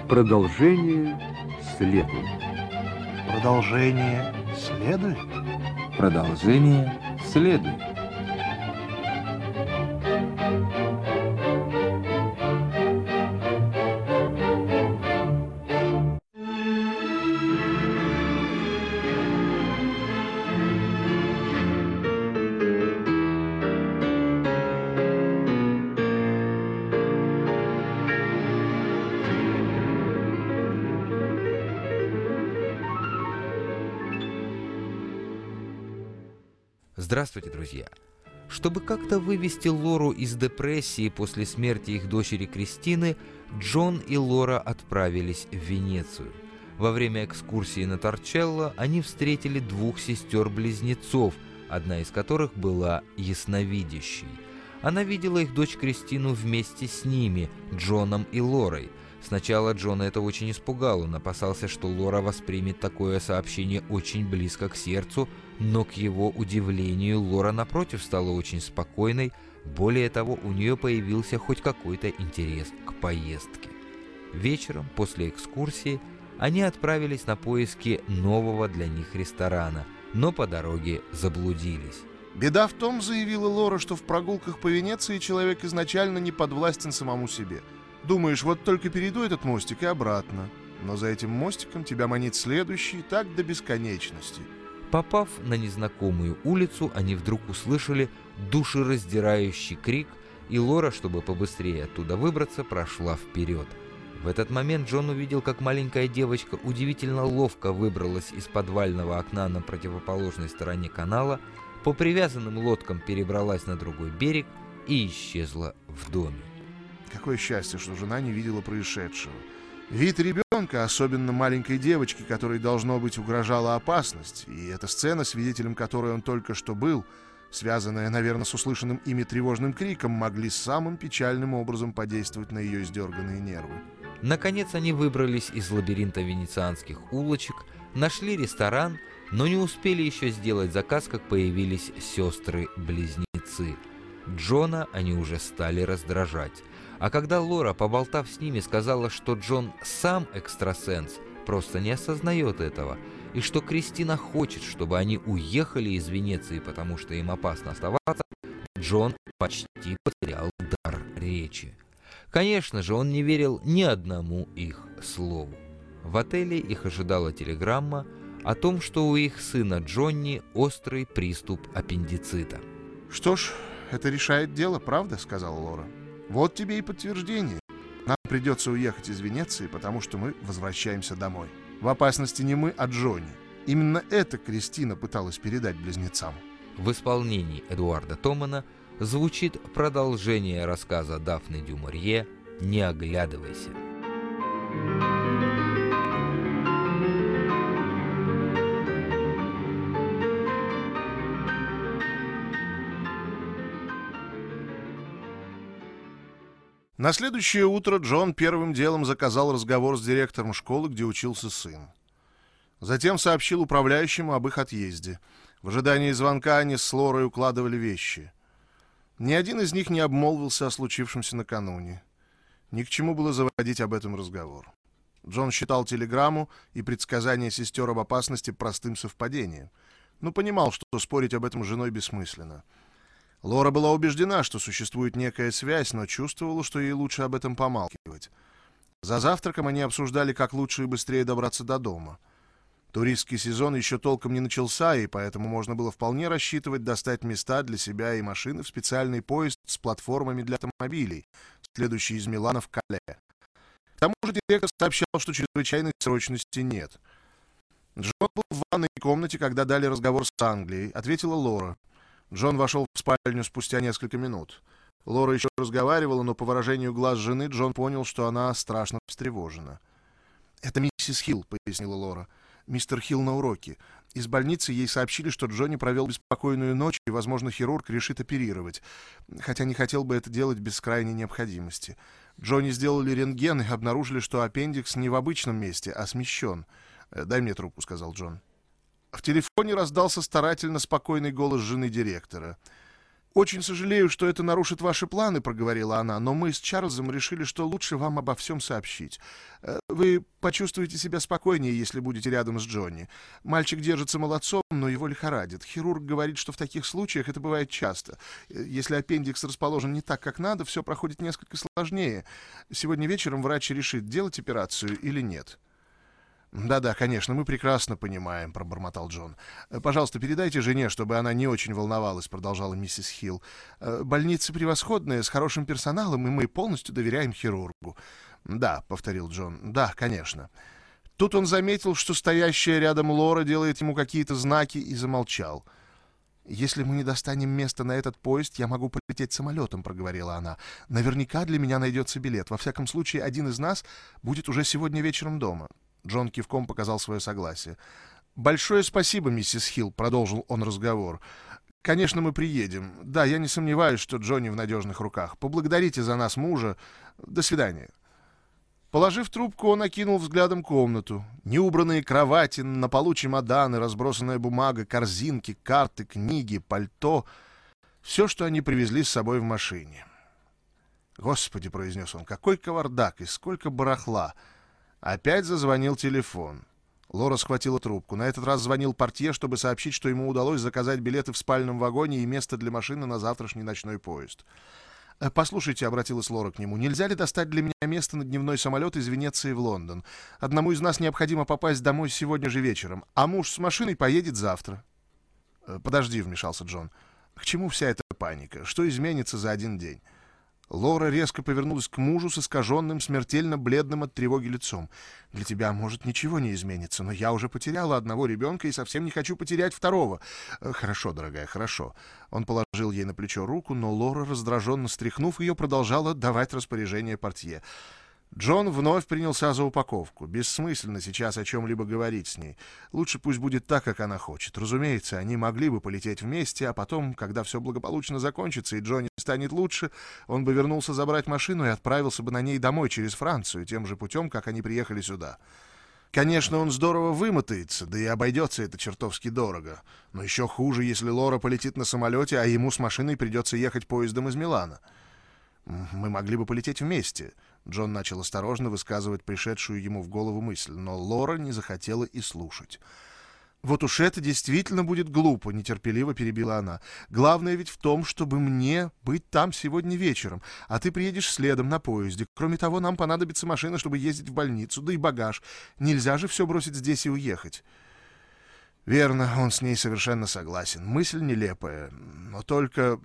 Продолжение следует. Продолжение следует? Продолжение следует. Здравствуйте, друзья! Чтобы как-то вывести Лору из депрессии после смерти их дочери Кристины, Джон и Лора отправились в Венецию. Во время экскурсии на Торчелло они встретили двух сестер-близнецов, одна из которых была ясновидящей. Она видела их дочь Кристину вместе с ними, Джоном и Лорой. Сначала Джона это очень испугало, он опасался, что Лора воспримет такое сообщение очень близко к сердцу, но, к его удивлению, Лора, напротив, стала очень спокойной. Более того, у нее появился хоть какой-то интерес к поездке. Вечером, после экскурсии, они отправились на поиски нового для них ресторана, но по дороге заблудились. Беда в том, заявила Лора, что в прогулках по Венеции человек изначально не подвластен самому себе. Думаешь, вот только перейду этот мостик и обратно. Но за этим мостиком тебя манит следующий, так до бесконечности. Попав на незнакомую улицу, они вдруг услышали душераздирающий крик, и Лора, чтобы побыстрее оттуда выбраться, прошла вперед. В этот момент Джон увидел, как маленькая девочка удивительно ловко выбралась из подвального окна на противоположной стороне канала, по привязанным лодкам перебралась на другой берег и исчезла в доме. Какое счастье, что жена не видела происшедшего. Вид ребенка, особенно маленькой девочки, которой, должно быть, угрожала опасность, и эта сцена, свидетелем которой он только что был, связанная, наверное, с услышанным ими тревожным криком, могли самым печальным образом подействовать на ее издерганные нервы. Наконец они выбрались из лабиринта венецианских улочек, нашли ресторан, но не успели еще сделать заказ, как появились сестры-близнецы. Джона они уже стали раздражать. А когда Лора, поболтав с ними, сказала, что Джон сам экстрасенс, просто не осознает этого, и что Кристина хочет, чтобы они уехали из Венеции, потому что им опасно оставаться, Джон почти потерял дар речи. Конечно же, он не верил ни одному их слову. В отеле их ожидала телеграмма о том, что у их сына Джонни острый приступ аппендицита. «Что ж, это решает дело, правда?» — сказала Лора. «Вот тебе и подтверждение. Нам придется уехать из Венеции, потому что мы возвращаемся домой. В опасности не мы, а Джонни. Именно это Кристина пыталась передать близнецам». В исполнении Эдуарда Томана звучит продолжение рассказа Дафны дю Морье «Не оглядывайся». На следующее утро Джон первым делом заказал разговор с директором школы, где учился сын. Затем сообщил управляющему об их отъезде. В ожидании звонка они с Лорой укладывали вещи. Ни один из них не обмолвился о случившемся накануне. Ни к чему было заводить об этом разговор. Джон считал телеграмму и предсказание сестер об опасности простым совпадением, но понимал, что спорить об этом с женой бессмысленно. Лора была убеждена, что существует некая связь, но чувствовала, что ей лучше об этом помалкивать. За завтраком они обсуждали, как лучше и быстрее добраться до дома. Туристский сезон еще толком не начался, и поэтому можно было вполне рассчитывать достать места для себя и машины в специальный поезд с платформами для автомобилей, следующий из Милана в Кале. К тому же директор сообщал, что чрезвычайной срочности нет. Джон был в ванной комнате, когда дали разговор с Англией, ответила Лора. Джон вошел в спальню спустя несколько минут. Лора еще разговаривала, но по выражению глаз жены Джон понял, что она страшно встревожена. «Это миссис Хилл», — пояснила Лора. «Мистер Хилл на уроке. Из больницы ей сообщили, что Джонни провел беспокойную ночь, и, возможно, хирург решит оперировать, хотя не хотел бы это делать без крайней необходимости. Джонни сделали рентген и обнаружили, что аппендикс не в обычном месте, а смещен. «Дай мне трубку», — сказал Джон. В телефоне раздался старательно спокойный голос жены директора. «Очень сожалею, что это нарушит ваши планы», — проговорила она, «но мы с Чарльзом решили, что лучше вам обо всем сообщить. Вы почувствуете себя спокойнее, если будете рядом с Джонни. Мальчик держится молодцом, но его лихорадит. Хирург говорит, что в таких случаях это бывает часто. Если аппендикс расположен не так, как надо, все проходит несколько сложнее. Сегодня вечером врач решит, делать операцию или нет». «Да-да, конечно, мы прекрасно понимаем», — пробормотал Джон. «Пожалуйста, передайте жене, чтобы она не очень волновалась», — продолжала миссис Хилл. «Больница превосходная, с хорошим персоналом, и мы полностью доверяем хирургу». «Да», — повторил Джон, — «да, конечно». Тут он заметил, что стоящая рядом Лора делает ему какие-то знаки, и замолчал. «Если мы не достанем места на этот поезд, я могу полететь самолетом», — проговорила она. «Наверняка для меня найдется билет. Во всяком случае, один из нас будет уже сегодня вечером дома». Джон кивком показал свое согласие. «Большое спасибо, миссис Хилл», — продолжил он разговор. «Конечно, мы приедем. Да, я не сомневаюсь, что Джонни в надежных руках. Поблагодарите за нас мужа. До свидания». Положив трубку, он окинул взглядом комнату. Неубранные кровати, на полу чемоданы, разбросанная бумага, корзинки, карты, книги, пальто. Все, что они привезли с собой в машине. «Господи», — произнес он, — «какой кавардак и сколько барахла!» Опять зазвонил телефон. Лора схватила трубку. На этот раз звонил портье, чтобы сообщить, что ему удалось заказать билеты в спальном вагоне и место для машины на завтрашний ночной поезд. «Послушайте», — обратилась Лора к нему, — «нельзя ли достать для меня место на дневной самолет из Венеции в Лондон? Одному из нас необходимо попасть домой сегодня же вечером, а муж с машиной поедет завтра». «Подожди», — вмешался Джон. «К чему вся эта паника? Что изменится за один день?» Лора резко повернулась к мужу с искаженным, смертельно бледным от тревоги лицом. «Для тебя, может, ничего не изменится, но я уже потеряла одного ребенка и совсем не хочу потерять второго». «Хорошо, дорогая, хорошо». Он положил ей на плечо руку, но Лора, раздраженно стряхнув ее, продолжала давать распоряжение портье. Джон вновь принялся за упаковку. Бессмысленно сейчас о чем-либо говорить с ней. Лучше пусть будет так, как она хочет. Разумеется, они могли бы полететь вместе, а потом, когда все благополучно закончится и Джонни станет лучше, он бы вернулся забрать машину и отправился бы на ней домой через Францию, тем же путем, как они приехали сюда. Конечно, он здорово вымотается, да и обойдется это чертовски дорого. Но еще хуже, если Лора полетит на самолете, а ему с машиной придется ехать поездом из Милана. «Мы могли бы полететь вместе». Джон начал осторожно высказывать пришедшую ему в голову мысль, но Лора не захотела и слушать. «Вот уж это действительно будет глупо», — нетерпеливо перебила она. «Главное ведь в том, чтобы мне быть там сегодня вечером, а ты приедешь следом на поезде. Кроме того, нам понадобится машина, чтобы ездить в больницу, да и багаж. Нельзя же все бросить здесь и уехать». Верно, он с ней совершенно согласен. Мысль нелепая. Но только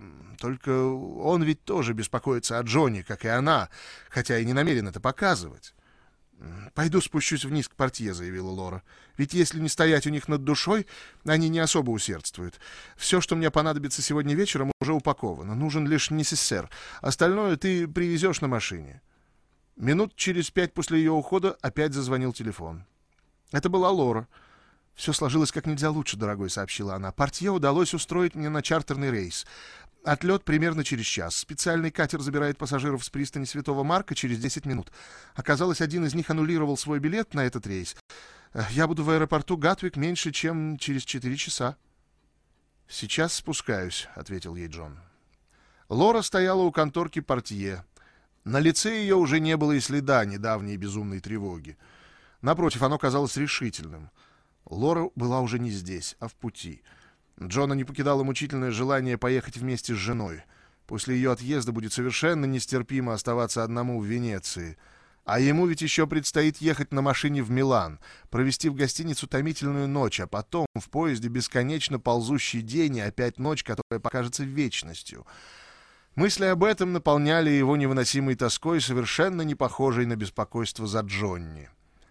он ведь тоже беспокоится о Джонни, как и она, хотя и не намерен это показывать. «Пойду спущусь вниз к портье», — заявила Лора. «Ведь если не стоять у них над душой, они не особо усердствуют. Все, что мне понадобится сегодня вечером, уже упаковано. Нужен лишь несессер. Остальное ты привезешь на машине». Минут через 5 после ее ухода опять зазвонил телефон. Это была Лора. «Все сложилось как нельзя лучше, дорогой», — сообщила она. «Портье удалось устроить мне на чартерный рейс. Отлет примерно через час. Специальный катер забирает пассажиров с пристани Святого Марка через 10 минут. Оказалось, один из них аннулировал свой билет на этот рейс. Я буду в аэропорту Гатвик меньше, чем через 4 часа». «Сейчас спускаюсь», — ответил ей Джон. Лора стояла у конторки портье. На лице ее уже не было и следа недавней безумной тревоги. Напротив, оно казалось решительным. Лора была уже не здесь, а в пути. Джона не покидало мучительное желание поехать вместе с женой. После ее отъезда будет совершенно нестерпимо оставаться одному в Венеции. А ему ведь еще предстоит ехать на машине в Милан, провести в гостинице томительную ночь, а потом в поезде бесконечно ползущий день и опять ночь, которая покажется вечностью. Мысли об этом наполняли его невыносимой тоской, совершенно не похожей на беспокойство за Джонни.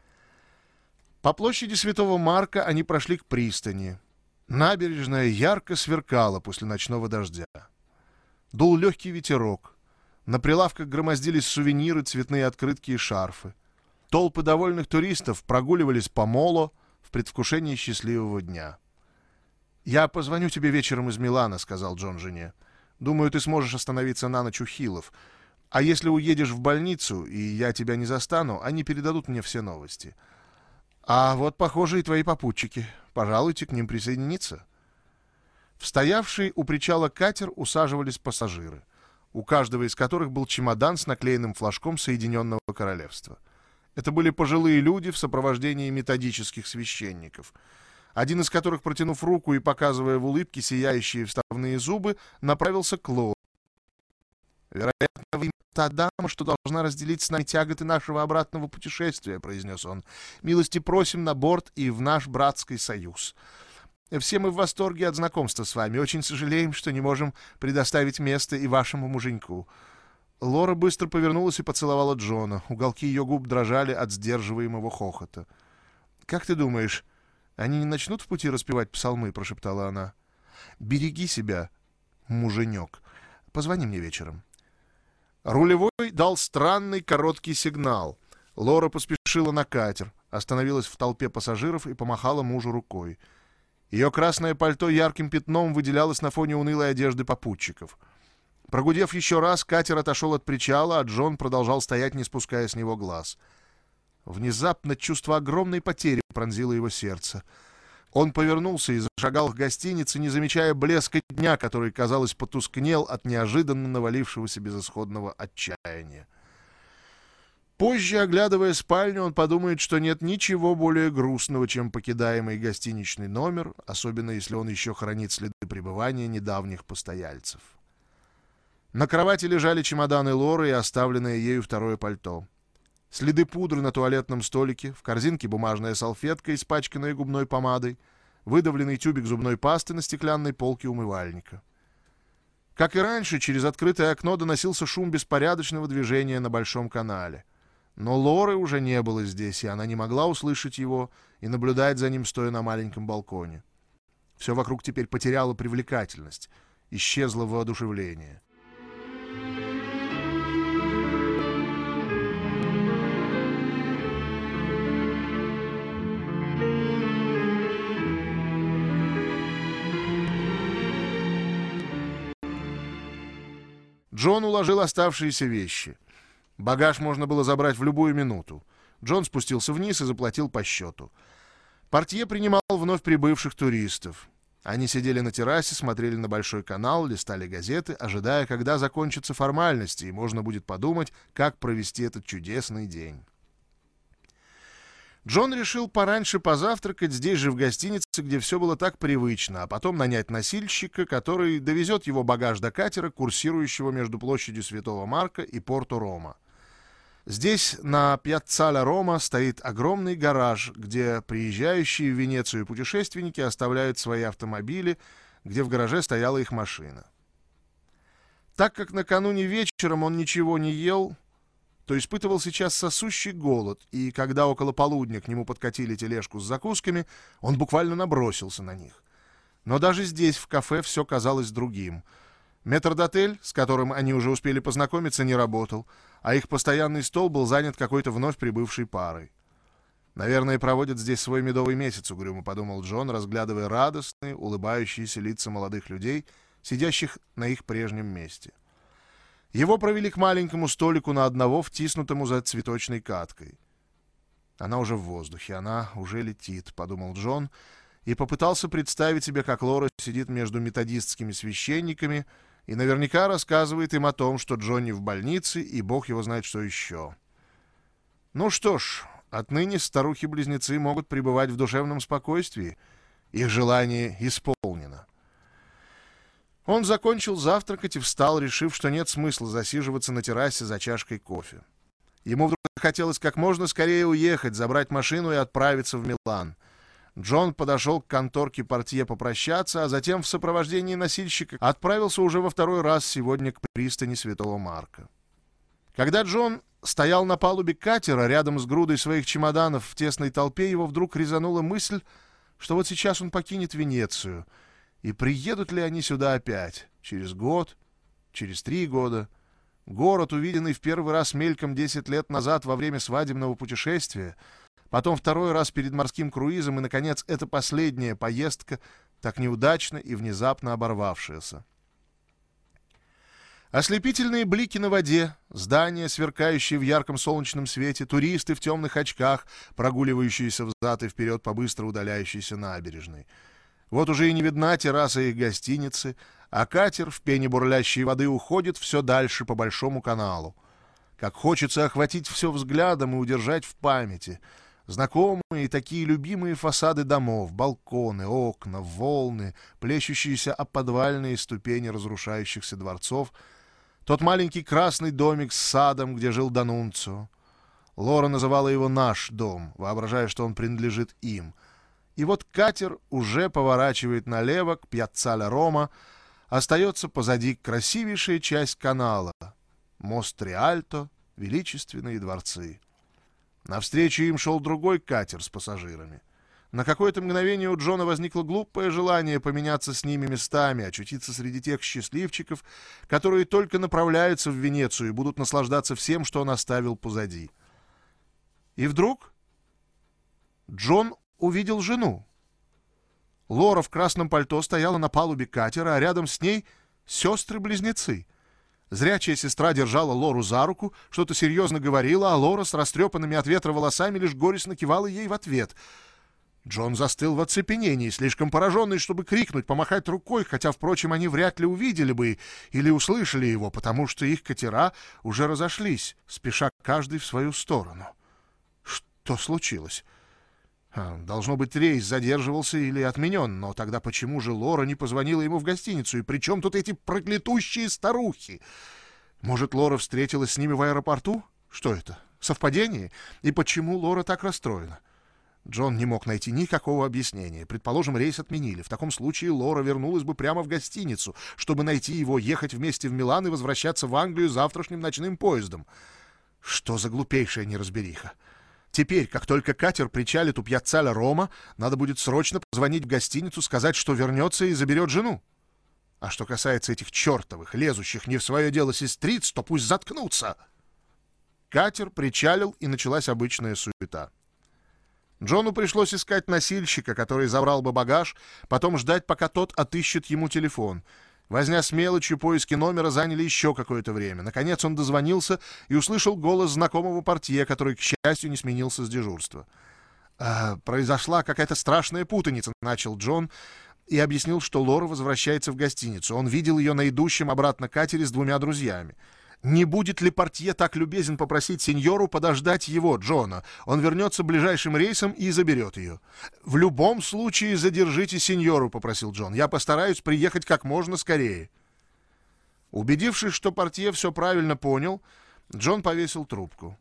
По площади Святого Марка они прошли к пристани. Набережная ярко сверкала после ночного дождя. Дул легкий ветерок. На прилавках громоздились сувениры, цветные открытки и шарфы. Толпы довольных туристов прогуливались по молу в предвкушении счастливого дня. «Я позвоню тебе вечером из Милана», — сказал Джон жене. «Думаю, ты сможешь остановиться на ночь у Хиллов. А если уедешь в больницу, и я тебя не застану, они передадут мне все новости. А вот, похоже, и твои попутчики. Пожалуйте к ним присоединиться». В стоявший у причала катер усаживались пассажиры, у каждого из которых был чемодан с наклеенным флажком Соединенного Королевства. Это были пожилые люди в сопровождении методических священников, один из которых, протянув руку и показывая в улыбке сияющие вставные зубы, направился к Лоре. «Вероятно, вы та дама, что должна разделить с нами тяготы нашего обратного путешествия», — произнес он. «Милости просим на борт и в наш братский союз. Все мы в восторге от знакомства с вами. Очень сожалеем, что не можем предоставить место и вашему муженьку». Лора быстро повернулась и поцеловала Джона. Уголки ее губ дрожали от сдерживаемого хохота. «Как ты думаешь, они не начнут в пути распевать псалмы?» — прошептала она. «Береги себя, муженек. Позвони мне вечером». Рулевой дал странный короткий сигнал. Лора поспешила на катер, остановилась в толпе пассажиров и помахала мужу рукой. Ее красное пальто ярким пятном выделялось на фоне унылой одежды попутчиков. Прогудев еще раз, катер отошел от причала, а Джон продолжал стоять, не спуская с него глаз. Внезапно чувство огромной потери пронзило его сердце. Он повернулся и зашагал к гостинице, не замечая блеска дня, который, казалось, потускнел от неожиданно навалившегося безысходного отчаяния. Позже, оглядывая спальню, он подумает, что нет ничего более грустного, чем покидаемый гостиничный номер, особенно если он еще хранит следы пребывания недавних постояльцев. На кровати лежали чемоданы Лоры и оставленное ею второе пальто. Следы пудры на туалетном столике, в корзинке бумажная салфетка, испачканная губной помадой, выдавленный тюбик зубной пасты на стеклянной полке умывальника. Как и раньше, через открытое окно доносился шум беспорядочного движения на Большом канале. Но Лоры уже не было здесь, и она не могла услышать его и наблюдать за ним, стоя на маленьком балконе. Все вокруг теперь потеряло привлекательность, исчезло воодушевление. Джон уложил оставшиеся вещи. Багаж можно было забрать в любую минуту. Джон спустился вниз и заплатил по счету. Портье принимал вновь прибывших туристов. Они сидели на террасе, смотрели на Большой канал, листали газеты, ожидая, когда закончатся формальности, и можно будет подумать, как провести этот чудесный день. Джон решил пораньше позавтракать здесь же в гостинице, где все было так привычно, а потом нанять носильщика, который довезет его багаж до катера, курсирующего между площадью Святого Марка и Порто-Рома. Здесь, на Пьяццале Рома, стоит огромный гараж, где приезжающие в Венецию путешественники оставляют свои автомобили, где в гараже стояла их машина. Так как накануне вечером он ничего не ел, то испытывал сейчас сосущий голод, и когда около полудня к нему подкатили тележку с закусками, он буквально набросился на них. Но даже здесь, в кафе, все казалось другим. Метрдотель, с которым они уже успели познакомиться, не работал, а их постоянный стол был занят какой-то вновь прибывшей парой. «Наверное, проводят здесь свой медовый месяц», — угрюмо подумал Джон, разглядывая радостные, улыбающиеся лица молодых людей, сидящих на их прежнем месте. Его провели к маленькому столику на одного, втиснутому за цветочной каткой. «Она уже в воздухе, она уже летит», — подумал Джон, и попытался представить себе, как Лора сидит между методистскими священниками и наверняка рассказывает им о том, что Джонни в больнице, и бог его знает, что еще. Ну что ж, отныне старухи-близнецы могут пребывать в душевном спокойствии. Их желание исполнено. Он закончил завтракать и встал, решив, что нет смысла засиживаться на террасе за чашкой кофе. Ему вдруг хотелось как можно скорее уехать, забрать машину и отправиться в Милан. Джон подошел к конторке портье попрощаться, а затем в сопровождении носильщика отправился уже во второй раз сегодня к пристани Святого Марка. Когда Джон стоял на палубе катера рядом с грудой своих чемоданов в тесной толпе, его вдруг резанула мысль, что вот сейчас он покинет Венецию. И приедут ли они сюда опять? Через год? Через 3 года? Город, увиденный в первый раз мельком 10 лет назад во время свадебного путешествия, потом второй раз перед морским круизом и, наконец, эта последняя поездка, так неудачно и внезапно оборвавшаяся. Ослепительные блики на воде, здания, сверкающие в ярком солнечном свете, туристы в темных очках, прогуливающиеся взад и вперед по быстро удаляющейся набережной. Вот уже и не видна терраса их гостиницы, а катер в пене бурлящей воды уходит все дальше по большому каналу. Как хочется охватить все взглядом и удержать в памяти. Знакомые и такие любимые фасады домов, балконы, окна, волны, плещущиеся об подвальные ступени разрушающихся дворцов, тот маленький красный домик с садом, где жил Данунцио. Лора называла его «наш дом», воображая, что он принадлежит им. И вот катер уже поворачивает налево к Пьяццале Рома, остается позади красивейшая часть канала — мост Риальто, величественные дворцы. Навстречу им шел другой катер с пассажирами. На какое-то мгновение у Джона возникло глупое желание поменяться с ними местами, очутиться среди тех счастливчиков, которые только направляются в Венецию и будут наслаждаться всем, что он оставил позади. И вдруг Джон увидел жену. Лора в красном пальто стояла на палубе катера, а рядом с ней сестры-близнецы. Зрячая сестра держала Лору за руку, что-то серьезно говорила, а Лора с растрепанными от ветра волосами лишь горестно кивала ей в ответ. Джон застыл в оцепенении, слишком пораженный, чтобы крикнуть, помахать рукой, хотя, впрочем, они вряд ли увидели бы или услышали его, потому что их катера уже разошлись, спеша каждый в свою сторону. Что случилось? Должно быть, рейс задерживался или отменен, но тогда почему же Лора не позвонила ему в гостиницу? И при чем тут эти проклятущие старухи? Может, Лора встретилась с ними в аэропорту? Что это? Совпадение? И почему Лора так расстроена? Джон не мог найти никакого объяснения. Предположим, рейс отменили. В таком случае Лора вернулась бы прямо в гостиницу, чтобы найти его, ехать вместе в Милан и возвращаться в Англию завтрашним ночным поездом. Что за глупейшая неразбериха? Теперь, как только катер причалит у Пьяццале Рома, надо будет срочно позвонить в гостиницу, сказать, что вернется и заберет жену. А что касается этих чертовых, лезущих не в свое дело сестриц, то пусть заткнутся. Катер причалил, и началась обычная суета. Джону пришлось искать носильщика, который забрал бы багаж, потом ждать, пока тот отыщет ему телефон. Возня с мелочью, поиски номера заняли еще какое-то время. Наконец он дозвонился и услышал голос знакомого портье, который, к счастью, не сменился с дежурства. «Произошла какая-то страшная путаница», — начал Джон и объяснил, что Лора возвращается в гостиницу. Он видел ее на идущем обратно катере с двумя друзьями. «Не будет ли портье так любезен попросить сеньору подождать его, Джона? Он вернется ближайшим рейсом и заберет ее». «В любом случае задержите сеньору», — попросил Джон. «Я постараюсь приехать как можно скорее». Убедившись, что портье все правильно понял, Джон повесил трубку.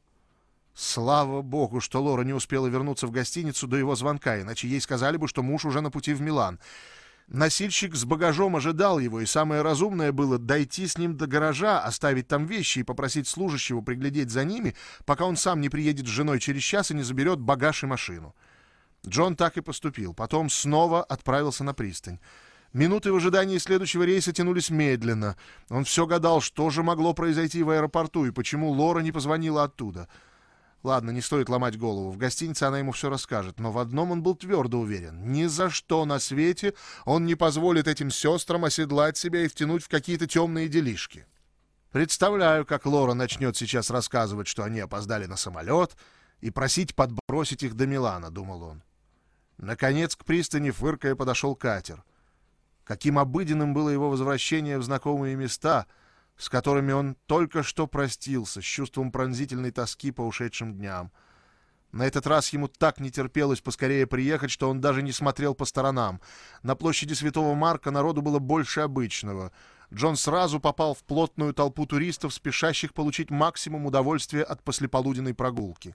Слава богу, что Лора не успела вернуться в гостиницу до его звонка, иначе ей сказали бы, что муж уже на пути в Милан. Носильщик с багажом ожидал его, и самое разумное было дойти с ним до гаража, оставить там вещи и попросить служащего приглядеть за ними, пока он сам не приедет с женой через час и не заберет багаж и машину. Джон так и поступил. Потом снова отправился на пристань. Минуты в ожидании следующего рейса тянулись медленно. Он все гадал, что же могло произойти в аэропорту и почему Лора не позвонила оттуда. Ладно, не стоит ломать голову. В гостинице она ему все расскажет. Но в одном он был твердо уверен. Ни за что на свете он не позволит этим сестрам оседлать себя и втянуть в какие-то темные делишки. Представляю, как Лора начнет сейчас рассказывать, что они опоздали на самолет, и просить подбросить их до Милана, думал он. Наконец к пристани, фыркая, подошел катер. Каким обыденным было его возвращение в знакомые места, с которыми он только что простился, с чувством пронзительной тоски по ушедшим дням. На этот раз ему так не терпелось поскорее приехать, что он даже не смотрел по сторонам. На площади Святого Марка народу было больше обычного. Джон сразу попал в плотную толпу туристов, спешащих получить максимум удовольствия от послеполуденной прогулки.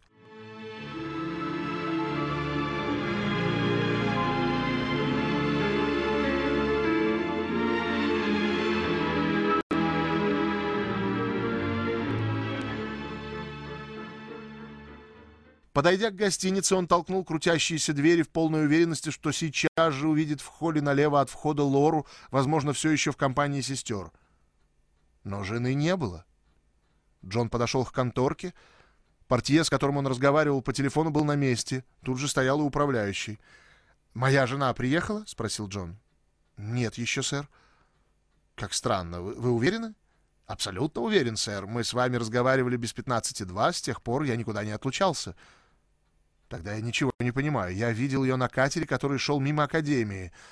Подойдя к гостинице, он толкнул крутящиеся двери в полной уверенности, что сейчас же увидит в холле налево от входа Лору, возможно, все еще в компании сестер. Но жены не было. Джон подошел к конторке. Портье, с которым он разговаривал по телефону, был на месте. Тут же стоял и управляющий. «Моя жена приехала?» — спросил Джон. «Нет еще, сэр». «Как странно. Вы уверены?» «Абсолютно уверен, сэр. Мы с вами разговаривали без 15:02, с тех пор я никуда не отлучался». «Тогда я ничего не понимаю. Я видел ее на катере, который шел мимо академии.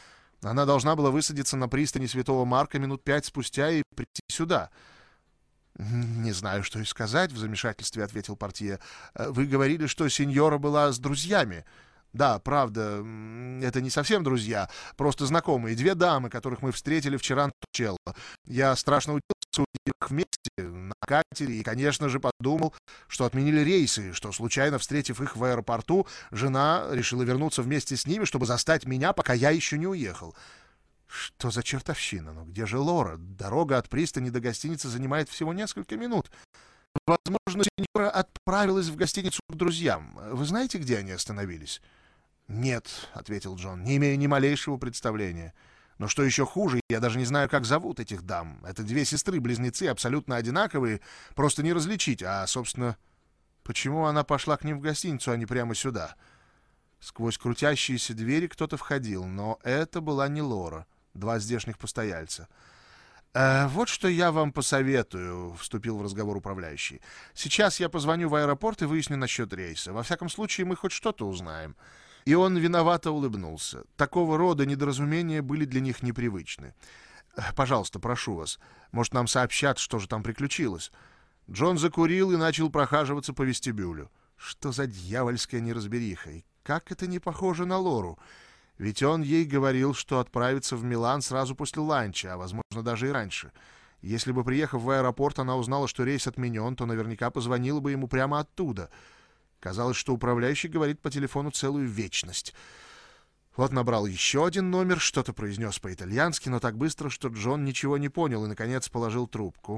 Она должна была высадиться на пристани Святого Марка минут 5 спустя и прийти сюда. «Не знаю, что и сказать», — в замешательстве ответил портье. «Вы говорили, что сеньора была с друзьями». «Да, правда, это не совсем друзья, просто знакомые. 2 дамы, которых мы встретили вчера на Торчелло. Я страшно удивился, увидев их вместе на катере, и, конечно же, подумал, что отменили рейсы, что, случайно встретив их в аэропорту, жена решила вернуться вместе с ними, чтобы застать меня, пока я еще не уехал». «Что за чертовщина? Ну где же Лора? Дорога от пристани до гостиницы занимает всего несколько минут. Возможно, сеньора отправилась в гостиницу к друзьям. Вы знаете, где они остановились?» «Нет», — ответил Джон, — «не имею ни малейшего представления. Но что еще хуже, я даже не знаю, как зовут этих дам. Это 2 сестры-близнецы, абсолютно одинаковые, просто не различить. А, собственно, почему она пошла к ним в гостиницу, а не прямо сюда?» Сквозь крутящиеся двери кто-то входил, но это была не Лора, 2 здешних постояльца. «Вот что я вам посоветую», — вступил в разговор управляющий. «Сейчас я позвоню в аэропорт и выясню насчет рейса. Во всяком случае, мы хоть что-то узнаем». И он виновато улыбнулся. Такого рода недоразумения были для них непривычны. «Пожалуйста, прошу вас. Может, нам сообщат, что же там приключилось?» Джон закурил и начал прохаживаться по вестибюлю. Что за дьявольская неразбериха? И как это не похоже на Лору? Ведь он ей говорил, что отправится в Милан сразу после ланча, а, возможно, даже и раньше. Если бы, приехав в аэропорт, она узнала, что рейс отменен, то наверняка позвонила бы ему прямо оттуда. Казалось, что управляющий говорит по телефону целую вечность. Вот набрал еще один номер, что-то произнес по-итальянски, но так быстро, что Джон ничего не понял и, наконец, положил трубку.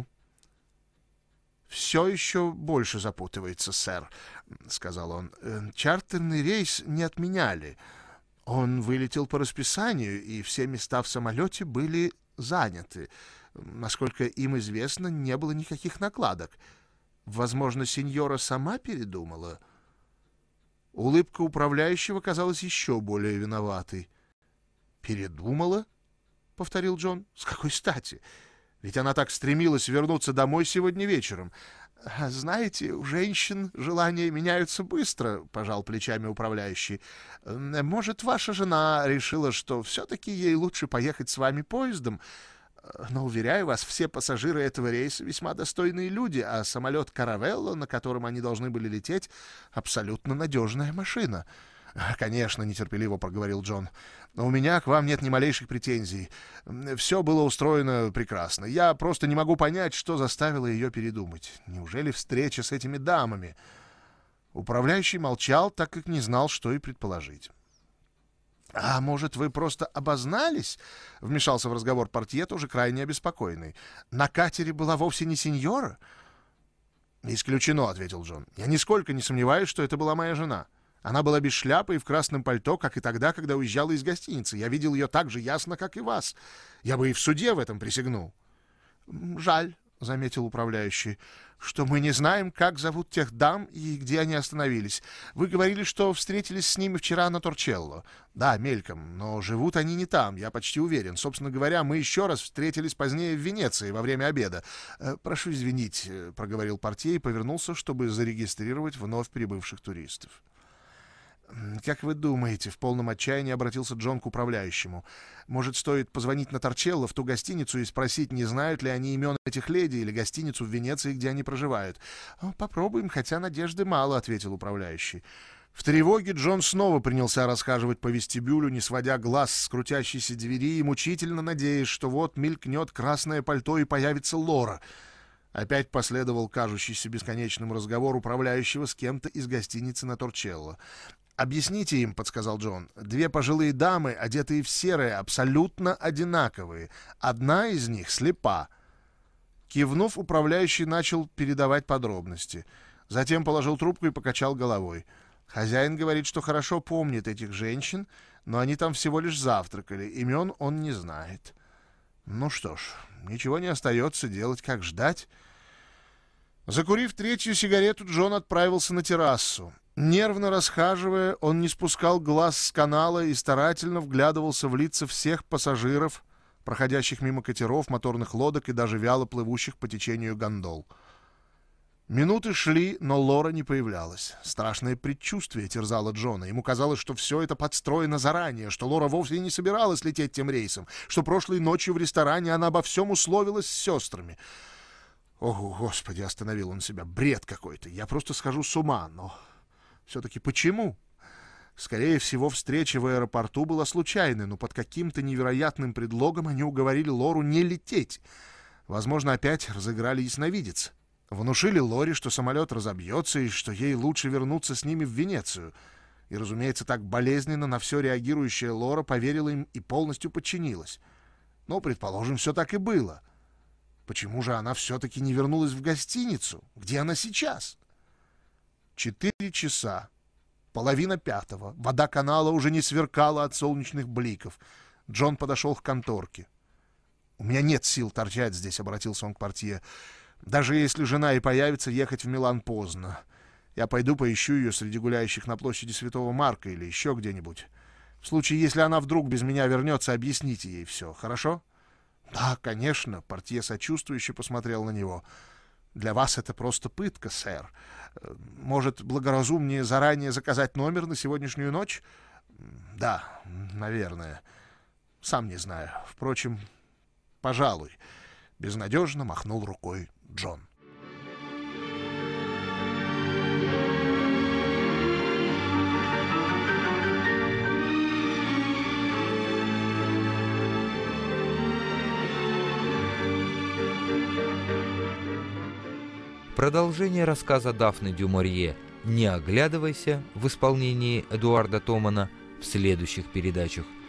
«Все еще больше запутывается, сэр», — сказал он. «Чартерный рейс не отменяли. Он вылетел по расписанию, и все места в самолете были заняты. Насколько им известно, не было никаких накладок. Возможно, сеньора сама передумала». Улыбка управляющего казалась еще более виноватой. «Передумала?» — повторил Джон. «С какой стати? Ведь она так стремилась вернуться домой сегодня вечером». «Знаете, у женщин желания меняются быстро», — пожал плечами управляющий. «Может, ваша жена решила, что все-таки ей лучше поехать с вами поездом? Но, уверяю вас, все пассажиры этого рейса весьма достойные люди, а самолет «Каравелло», на котором они должны были лететь, абсолютно надежная машина». «Конечно», — нетерпеливо проговорил Джон, — «но у меня к вам нет ни малейших претензий. Все было устроено прекрасно. Я просто не могу понять, что заставило ее передумать. Неужели встреча с этими дамами?» Управляющий молчал, так как не знал, что и предположить. «А может, вы просто обознались?» — вмешался в разговор портье, тоже крайне обеспокоенный. «На катере была вовсе не сеньора?» «Исключено», — ответил Джон. «Я нисколько не сомневаюсь, что это была моя жена. Она была без шляпы и в красном пальто, как и тогда, когда уезжала из гостиницы. Я видел ее так же ясно, как и вас. Я бы и в суде в этом присягнул». «Жаль», — заметил управляющий, — «что мы не знаем, как зовут тех дам и где они остановились. Вы говорили, что встретились с ними вчера на Торчелло». «Да, мельком, но живут они не там, я почти уверен. Собственно говоря, мы еще раз встретились позднее в Венеции во время обеда». «Прошу извинить», — проговорил портье и повернулся, чтобы зарегистрировать вновь прибывших туристов. «Как вы думаете?» — в полном отчаянии обратился Джон к управляющему. «Может, стоит позвонить на Торчелло в ту гостиницу и спросить, не знают ли они имен этих леди или гостиницу в Венеции, где они проживают?» «Попробуем, хотя надежды мало», — ответил управляющий. В тревоге Джон снова принялся расхаживать по вестибюлю, не сводя глаз с крутящейся двери и мучительно надеясь, что вот мелькнет красное пальто и появится Лора. Опять последовал кажущийся бесконечным разговор управляющего с кем-то из гостиницы на Торчелло. «Объясните им», — подсказал Джон. «2 пожилые дамы, одетые в серое, абсолютно одинаковые. Одна из них слепа». Кивнув, управляющий начал передавать подробности. Затем положил трубку и покачал головой. Хозяин говорит, что хорошо помнит этих женщин, но они там всего лишь завтракали. Имен он не знает. Ну что ж, ничего не остается делать, как ждать. Закурив 3-ю сигарету, Джон отправился на террасу. Нервно расхаживая, он не спускал глаз с канала и старательно вглядывался в лица всех пассажиров, проходящих мимо катеров, моторных лодок и даже вяло плывущих по течению гондол. Минуты шли, но Лора не появлялась. Страшное предчувствие терзало Джона. Ему казалось, что все это подстроено заранее, что Лора вовсе не собиралась лететь тем рейсом, что прошлой ночью в ресторане она обо всем условилась с сестрами. «Ого, Господи!» — остановил он себя. «Бред какой-то! Я просто схожу с ума, но все-таки почему?» Скорее всего, встреча в аэропорту была случайной, но под каким-то невероятным предлогом они уговорили Лору не лететь. Возможно, опять разыграли ясновидец. Внушили Лоре, что самолет разобьется и что ей лучше вернуться с ними в Венецию. И, разумеется, так болезненно на все реагирующая Лора поверила им и полностью подчинилась. Но, предположим, все так и было. Почему же она все-таки не вернулась в гостиницу? Где она сейчас? 4 часа. 4:30. Вода канала уже не сверкала от солнечных бликов. Джон подошел к конторке. «У меня нет сил торчать здесь», — обратился он к портье. «Даже если жена и появится, ехать в Милан поздно. Я пойду поищу ее среди гуляющих на площади Святого Марка или еще где-нибудь. В случае, если она вдруг без меня вернется, объясните ей все, хорошо?» «Да, конечно», — портье сочувствующе посмотрел на него. «Для вас это просто пытка, сэр. Может, благоразумнее заранее заказать номер на сегодняшнюю ночь?» «Да, наверное. Сам не знаю. Впрочем, пожалуй», — безнадежно махнул рукой Джон. Продолжение рассказа Дафны дю Морье «Не оглядывайся» в исполнении Эдуарда Томана в следующих передачах.